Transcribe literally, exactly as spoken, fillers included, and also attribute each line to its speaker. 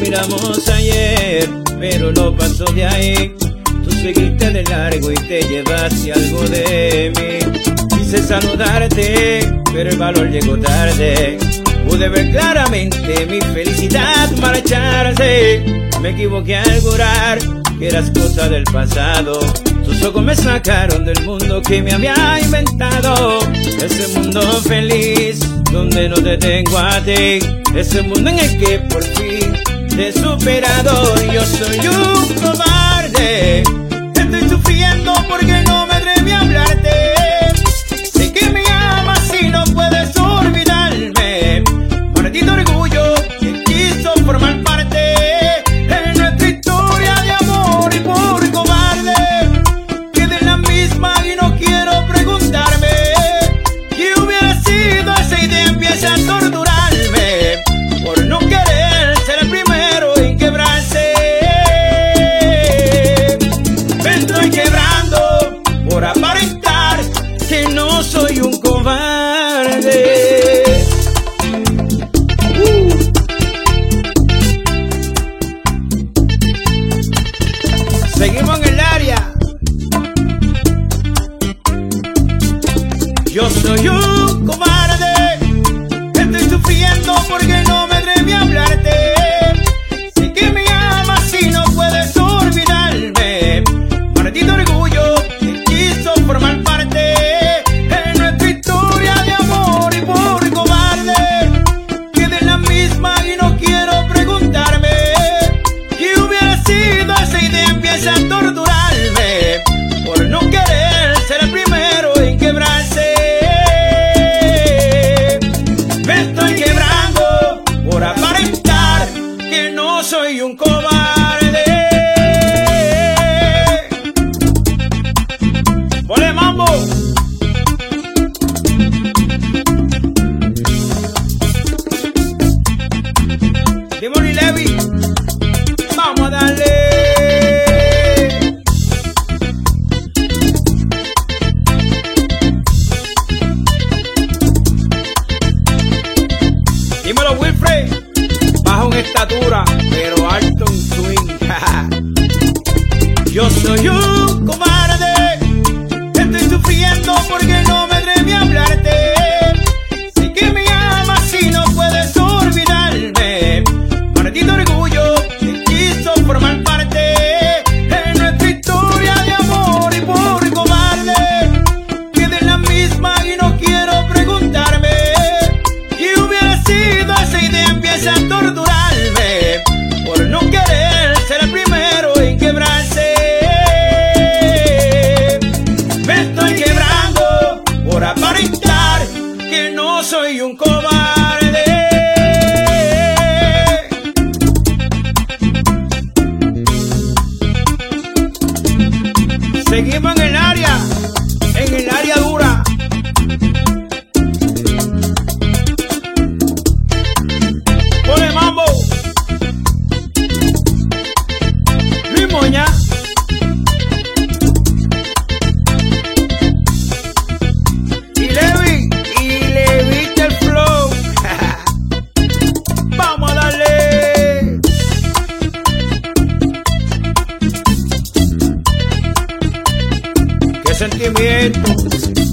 Speaker 1: miramos ayer, pero no pasó de ahí. Tú seguiste de largo y te llevaste algo de mí. Quise saludarte, pero el valor llegó tarde. Pude ver claramente mi felicidad marcharse. Me equivoqué al jurar que eras cosa del pasado. Tus ojos me sacaron del mundo que me había inventado. Ese mundo feliz donde no te tengo a ti. Ese mundo en el que por fin te he superado. Yo soy un cobarde. Estoy sufriendo porque no me atreví a hablarte. Sé que me amas y no puedes olvidarme. Maldito orgullo que quiso formar parte de nuestra historia de amor. Y por cobarde quedé en la misma y no quiero preguntarme qué hubiera sido. Esa idea empieza a torturarme por no querer ser el primero en quebrarse. Me estoy quebrando por aparentar que no soy un cobarde. uh. Seguimos en el área. Yo soy un cobarde. Estoy sufriendo porque no me atreví a hablarte. Sé que me amas y no puedes olvidarme. Maldito orgullo que quiso formar parte de nuestra historia de amor. Y por cobarde quedé en la misma y no quiero preguntarme qué hubiera sido. Esa idea empieza a torturarme por no querer ser el primero en quebrarse. Me estoy quebrando por aparentar que no soy un cobarde. ¡Ole, mambo! Dímelo, y Levi. Vamos a darle. Dímelo, Wilfred. Bajo en estatura, pero alto en swing. Yo soy un cobarde. Estoy sufriendo porque no me atreví a hablarte. Sé que me amas y no puedes olvidarme. Maldito orgullo que quiso formar parte de nuestra historia de amor. Y por cobarde quedé en la misma y no quiero preguntarme qué hubiera sido. Esa idea empieza a torturarme por no querer ser el primero en quebrarse. Me estoy quebrando por aparentar que no soy un cobarde. Seguimos en el área, en el área dura. Pone mambo. Luis Moña. Y Levi, y Levita el flow. Vamos a darle. Qué sentimiento.